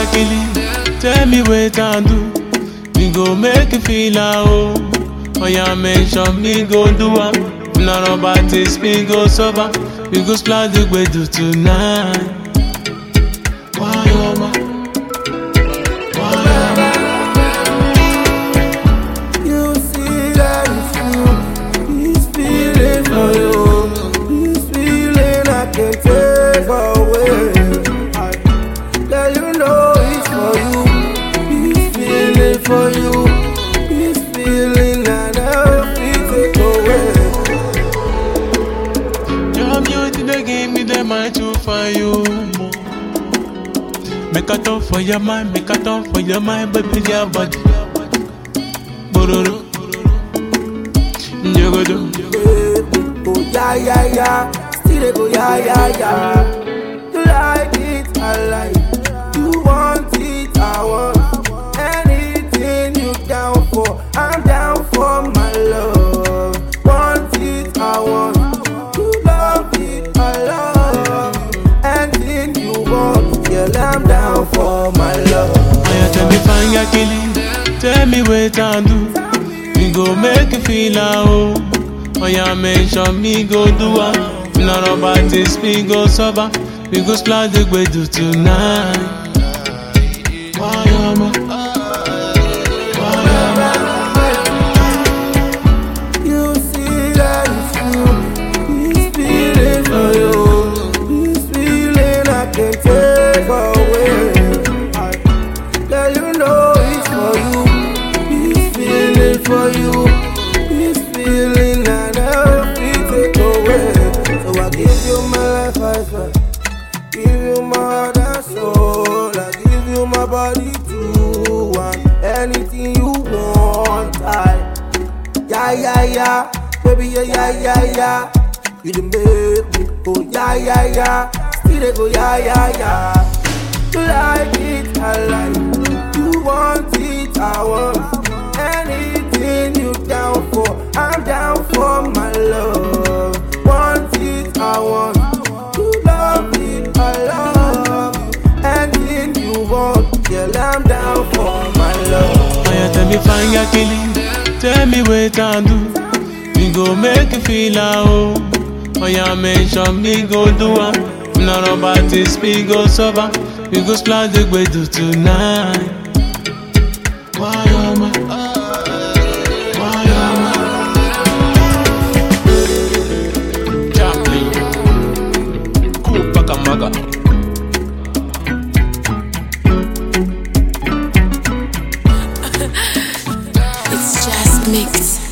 yakili, tell me what I do. We go make you feel at home. Oh yeah, mention me go do am. None about this, me go sober. We go splash the way do tonight. Why oma? You see that it's you. This feeling for you. This feeling I can't take away. Girl, you know it's for you. This feeling for you. This feeling I never feel take away. Your beauty they give me the mind to find you more. Make a turn for your mind, make a turn for your mind, baby, your body. Bororo, you go do. Go yeah yeah yeah, still they go yeah yeah yeah. You like it, I like it. You want it, I want. Anything you down for, I'm down for my love. Want it, I want. You love it, I love. Anything you want, girl, I'm down for my love. Oh, tell me fine, yakili, tell me what I do. We go make you feel at home. Oh yeah, mention me go do am. None about this, me go sober. We go splash the way do tonight. Why oma? You see that it's you. This feeling for you. This feeling I can't take away. Girl, you know it's for you. This feeling for you. This feeling I never feel take away. So I give you my life, I swear. Give you my heart and soul. I give you my body too. And anything you want, yeah, baby, yeah. You done make me go, yeah. Still they go, yeah. You like it, I like it. You want it, I want. Anything you down for, I'm down for my love. Want it, I want. You love it, I love. Anything you want, girl, I'm down for my love. Oh yeah, tell me fine, yakili, tell me what I do. We go make you feel at home. Oh yeah, mention me go do am. None about this, me go sober. We go splash the way do tonight. Why oma? Why oma? Chaplin, Kupakamaga. It's just mix.